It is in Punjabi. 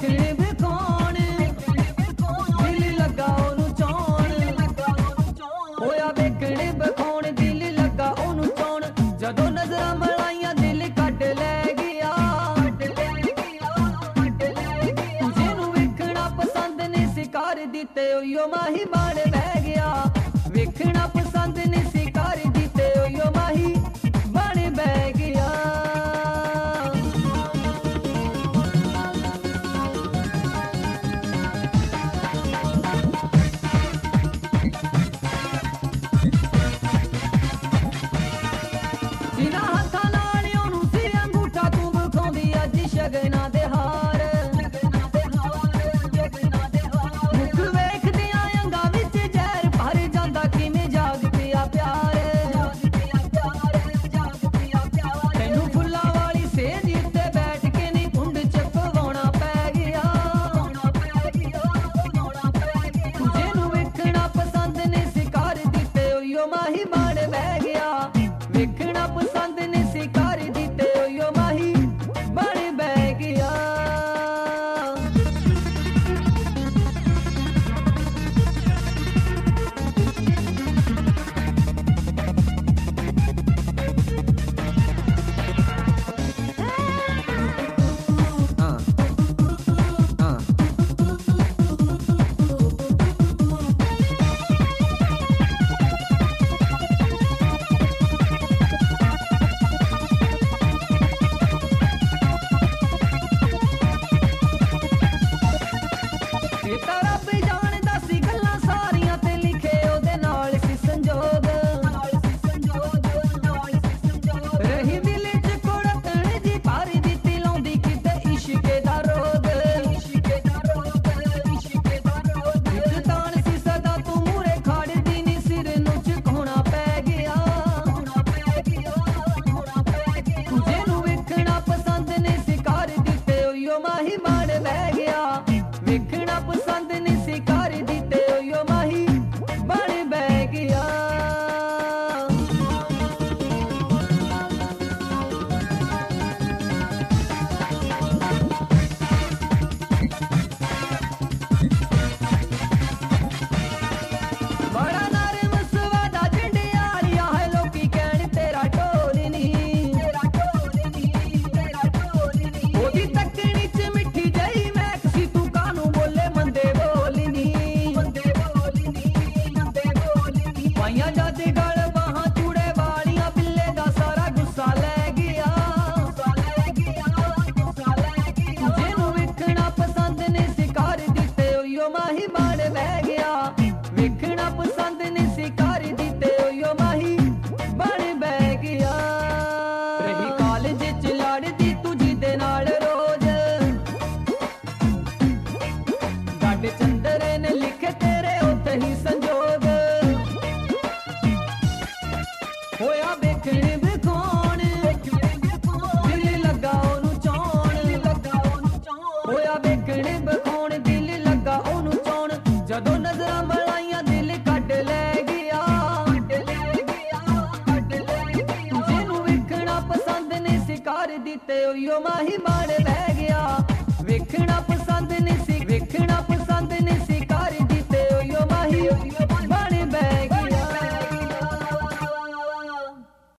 ਵੇਖਣ ਵਿਖਾਉਣ ਦਿਲ ਲੱਗਾ ਉਹਨੂੰ ਚਾਉਣ ਹੋਇਆ ਵੇਖਣ ਵਿਖਾਉਣ ਦਿਲ ਲੱਗਾ ਉਹਨੂੰ ਚਾਉਣ ਜਦੋਂ ਨਜ਼ਰਾਂ ਮਲਾਈਆਂ ਦਿਲ ਕੱਢ ਲੈ ਗਿਆ ਜਿਹਨੂੰ ਵੇਖਣਾ ਪਸੰਦ ਨੇ ਸਿਕਾਰ ਦਿੱਤੇ ਉਹੀਓ ਮਾਹੀ ਬਣ ਬਹਿ ਗਿਆ ਵੇਖਣਾ ਪਸੰਦ ਨੇ ਸਿਕਾਰ ਦਿੱਤੇ ਉਹੀਓ ਮਾਹੀ ਬਣ ਬਹਿ ਗਿਆ ਜਿਨ੍ਹਾਂ ਹੱਥਾਂ ਨਾਲ ਉਹਨੂੰ ਸੀ ਅੰਗੂਠਾ ਤੂੰ ਵਿਖਾਉਂਦੀ ਅੱਜ ਸ਼ਗਨਾਂ ਦੇ ਹਾਰ ਮੁੱਖ ਵੇਖਦਿਆਂ ਅੰਗਾਂ ਵਿੱਚ ਜ਼ਹਿਰ ਭਰ ਜਾਂਦਾ ਕਿਵੇਂ ਜਾਗ ਪਿਆ ਪਿਆਰ ਤੈਨੂੰ ਫੁੱਲਾਂ ਵਾਲੀ ਸੇਜ ਉੱਤੇ ਬੈਠ ਕੇ ਨੀ ਕੁੰਡ ਚ ਪਵਾਉਣਾ ਪੈ ਗਿਆ ਜਿਹਨੂੰ ਵੇਖਣਾ ਪਸੰਦ ਨੇ ਸਿਕਾਰ ਦਿੱਤੇ ਉਹੀਓ ਮਾਹੀ ਬਣ ਬਹਿ ਗਿਆ ਵੇਖਣਾ ਪਸੰਦ ਨੇ ਸਿਕਾਰ ਦਿੱਤੇ ਉਹੀਓ ਮਾਹੀ ਬਣ ਬਹਿ ਗਿਆ ਇਹ ਤਾਂ ਰੱਬ ਜਾਣਦਾ ਸੀ ਗੱਲਾਂ ਸਾਰੀਆਂ ਤੇ ਲਿਖੇ ਉਹਦੇ ਨਾਲ ਸੀ ਸੰਜੋਗ ਰਹੀ ਦਿਲ ਚ ਕੁੜਤਣ ਜੀ ਭਾਰੀ ਦਿੱਤੀ ਲਾਉਂਦੀ ਕਿਤੇ ਇਸ਼ਕੇ ਦਾ ਰੋਗ ਇੱਕ ਤਾਣ ਸੀ ਸਦਾ ਤੂੰ ਮੂਰੇ ਖੜਦੀ ਨੀ ਸਿਰ ਨੂੰ ਝੁਕਾਉਣਾ ਪੈ ਗਿਆ ਜਿਹਨੂੰ ਵੇਖਣਾ ਪਸੰਦ ਨੇ ਸਿਕਾਰ ਦਿੱਤੇ ਉਹੀਓ ਮਾਹੀ ਬਣ ਬਹਿ ਗਿਆ ਵੇਖਣਾ ਪਸੰਦ ਨੇ ਸਿਕਾਰ ਦਿੱਤੇ ਉਹੀਓ ਮਾਹੀ ਬਣ ਬਹਿ ਗਿਆ ਬੜਾ ਨਰਮ ਸਵਾਦਾ ਜੰਡਿਆਲੀਆ ਹੈ ਲੋਕੀ ਕਹਿਣ ਤੇਰਾ ਢੋਲ ਨੀ ਉਹਦੀ ਤੱਕਣੀ ਚ ਮਿੱਠੀ ਜਈ ਮਹਿਕ ਸੀ ਤੂੰ ਕਾਹਨੂੰ ਬੋਲੇ ਮੰਦੇ ਬੋਲ ਨੀ ਪਾਈਆਂ ਜਦ ਗਲ ਬਾਹਾਂ ਚੂੜੇ ਵਾਲੀਆਂ ਬਿੱਲੇ ਦਾ ਸਾਰਾ ਗੁੱਸਾ ਲੈ ਗਿਆ ਜਿਹਨੂੰ ਵੇਖਣਾ ਪਸੰਦ ਨੇ ਸਿਕਾਰ ਦਿੱਤੇ ਉਹੀਓ ਮਾਹੀ ਬਣ ਬਹਿ ਗਿਆ ਵੇਖਣਾ ਪਸੰਦ ਨੇ ਸਿਕਾਰ ਦਿੱਤੇ ਉਹੀਓ ਮਾਹੀ ਬਣ ਬਹਿ ਗਿਆ ਰਹੀ ਕਾਲਜ ਚ ਲੜਦੀ ਤੂੰ ਜਿਹਦੇ ਨਾਲ ਰੋਜ਼ ਗੱਡ ਚੰਦਰੇ ਨੇ ਲਿਖੇ ਤੇਰੇ ਉੱਤੇ ਹੀ ਸੰਜੋਗ ਹੋਇਆ ਵੇਖਣ ਵਿਖਾਉਣ ਦਿਲ ਲੱਗਾ ਉਹਨੂੰ ਚਾਉਣ ਹੋਇਆ ਵੇਖਣ ਵਿਖਾਉਣ ਦਿਲ ਲੱਗਾ ਉਹਨੂੰ ਚਾਉਣ ਜਦੋਂ ਨਜ਼ਰਾਂ ਮਲਾਈਆਂ ਦਿਲ ਕੱਢ ਲੈ ਗਿਆ ਜਿਹਨੂੰ ਵੇਖਣਾ ਪਸੰਦ ਨੇ ਸਿਕਾਰ ਦਿੱਤੇ ਉਹੀਓ ਮਾਹੀ